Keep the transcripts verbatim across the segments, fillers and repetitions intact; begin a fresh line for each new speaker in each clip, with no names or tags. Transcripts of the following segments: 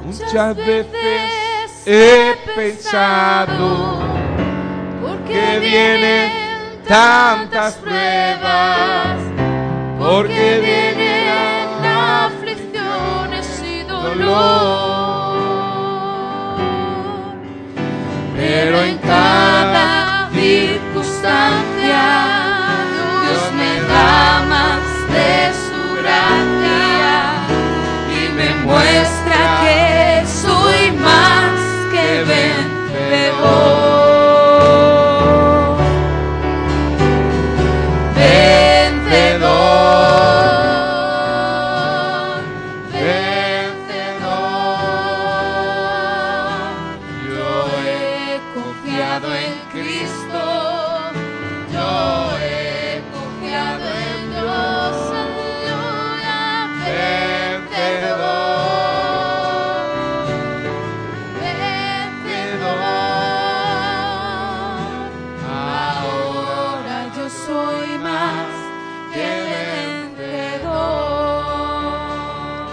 Muchas veces he pensado, ¿por qué vienen tantas pruebas? ¿Por qué vienen aflicciones y dolor? Pero en cada circunstancia Dios me da más de su gracia y me muestra que soy más que vencedor. Vencedor, vencedor. Yo he confiado en Cristo, yo he confiado en Dios, aleluya. Vencedor, vencedor. Ahora yo soy más que vencedor.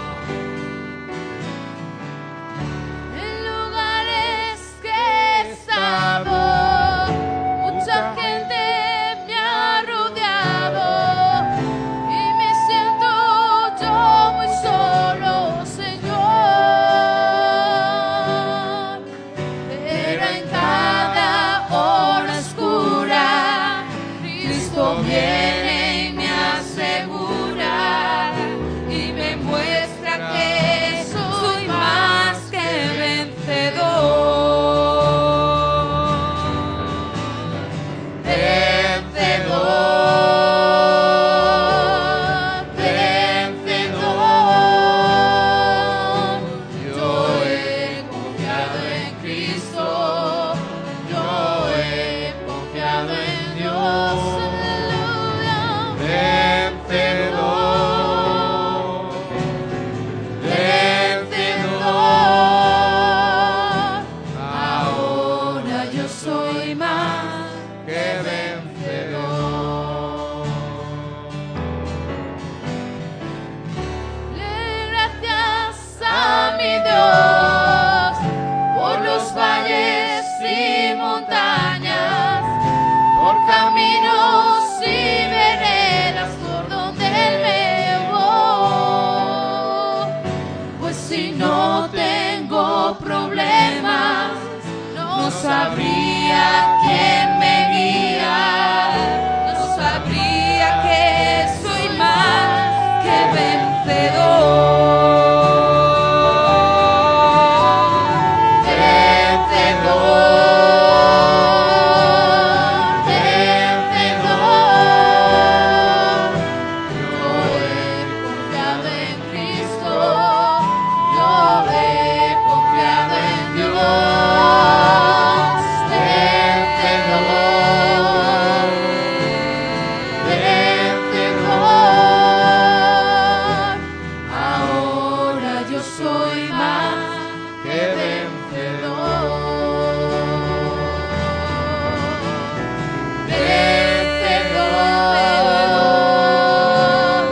En lugares que he estado, mucha gente me ha rodeado y me siento yo muy solo, Señor. Pero en cada hora oscura, Cristo viene y me asegura y me muestra que soy más que vencedor. Vencedor, vencedor. Yo he confiado en Cristo, yo he confiado en Dios, aleluya. Vencedor, vencedor. Ahora yo soy más que vencedor. Le doy gracias a mi Dios por los valles y montañas, por caminos y veredas por donde Él me llevó. Pues si no tengo problemas, no sabría quién me guía, no sabría que soy más que vencedor. Vencedor, vencedor. Yo he confiado en Cristo, yo he confiado en Dios. Vencedor, vencedor. Ahora yo soy más que vencedor. Vencedor,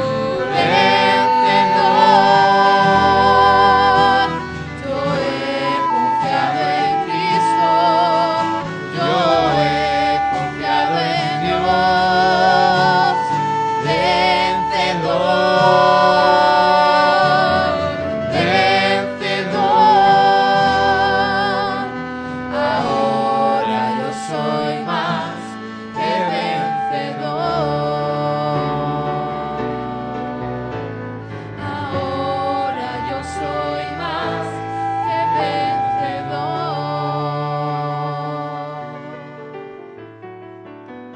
vencedor. Yo he confiado en Cristo, yo he confiado en Dios. Vencedor.